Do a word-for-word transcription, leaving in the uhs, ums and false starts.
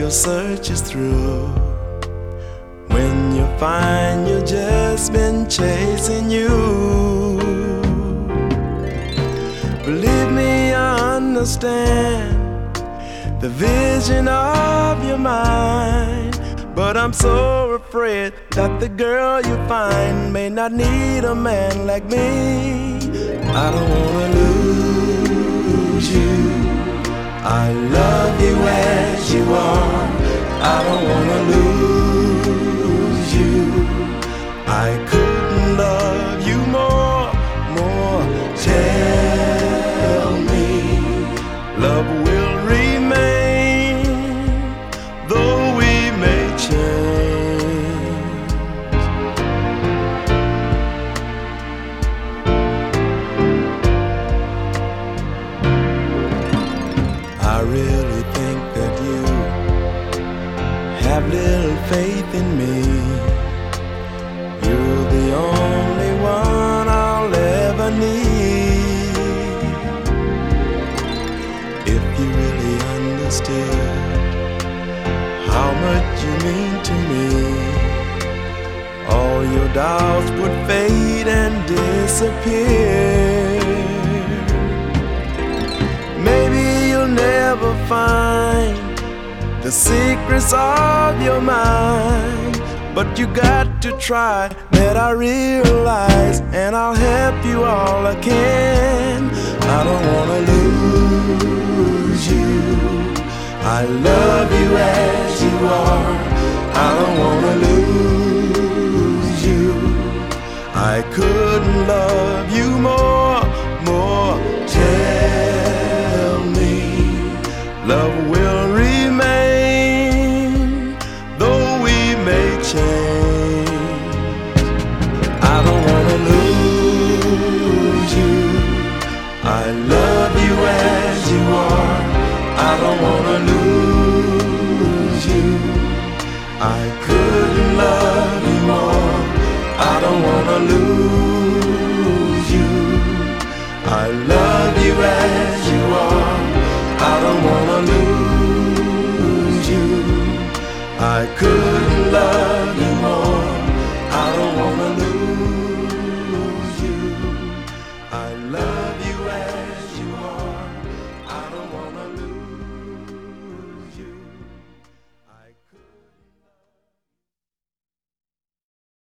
the search is through, when you find you've just been chasing you. Believe me, I understand the vision of your mind, but I'm so afraid that the girl you find may not need a man like me. I don't wanna lose you. I love you as you are. I don't wanna lose you. I couldn't love you more, more. Tell me love will remain, though we may change. I really think that you have little faith in me. You're the only one I'll ever need. If you really understood how much you mean to me, all your doubts would fade and disappear. Maybe you'll never find the secrets of your mind, but you got to try, that I realize, and I'll help you all I can. I don't wanna lose you. I love you as you are. I don't wanna lose you. I couldn't love you more, more. Tell me love will remain, though we may change. I don't wanna lose you. I love you as you are. I don't wanna lose you. I couldn't love you more. I don't wanna lose you. I love you as you are. I don't wanna lose you. I couldn't love you more. I don't wanna lose you. I love